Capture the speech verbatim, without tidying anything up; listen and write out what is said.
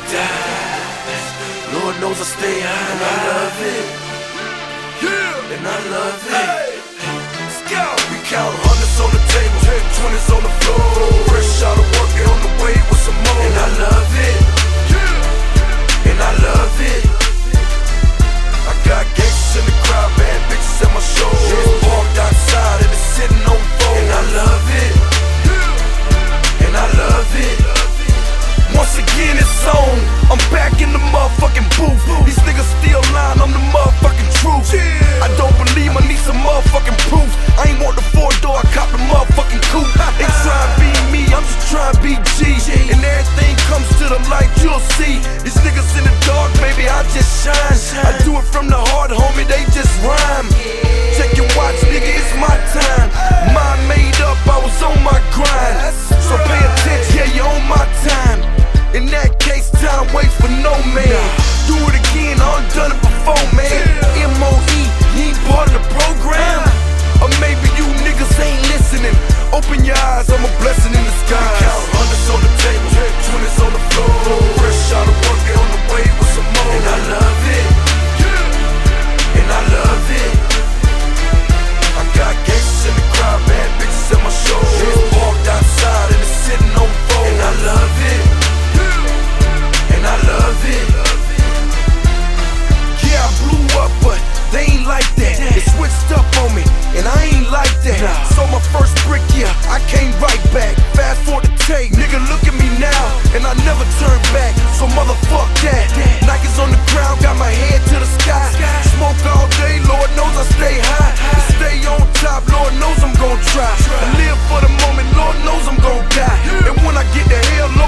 die. Lord knows I stay high, and I love it. Yeah, and I love it. Hey. Let's go. We count hundreds on the table, twenties on the floor. Fresh out of work, and on the way with some more. And I love it. Yeah, and I love it. I got gangsters in the crowd, bad bitches at my show. It's parked outside and it's sitting on four. And I love it. And I love it. Once again it's on. I'm back in the motherfucking booth. These niggas still lying, I'm the motherfucking truth. I don't believe I need some motherfucking proof. I ain't want the four door, I cop the motherfucking coupe. They try to be me, I'm just trying to be G. And everything comes to the light, you'll see. These niggas in the dark, baby, I just shine. I do it from the heart, homie, they just rhyme. Check your watch, nigga, it's my time. Mind made up, I was on my grind. So pay attention, yeah, you on my time. In that case, time waits for no man. Do it again, I done it before, man. M O E, you ain't part of the program. Or maybe you niggas ain't listening. Open your eyes, I'm a blessing in disguise. Count hundreds on the table, twenties on the floor. Fresh out of work, they on the way with some more. And I love it. And I love it. I got gangsters in the crowd, bad bitches at my show. It's parked outside and it's sitting on four. And I love it. And I love it. Yeah, I blew up, but they ain't like that. They switched up on me, and I ain't like that. So my first brick, yeah, I came right back. Fast forward the tape, nigga, look at me now, and I never turn back. So motherfuck that. Nikes on the ground, got my head to the sky. Smoke all day, Lord knows I stay high. To stay on top, Lord knows I'm gon' try. I live for the moment, Lord knows I'm gon' die. And when I get to hell,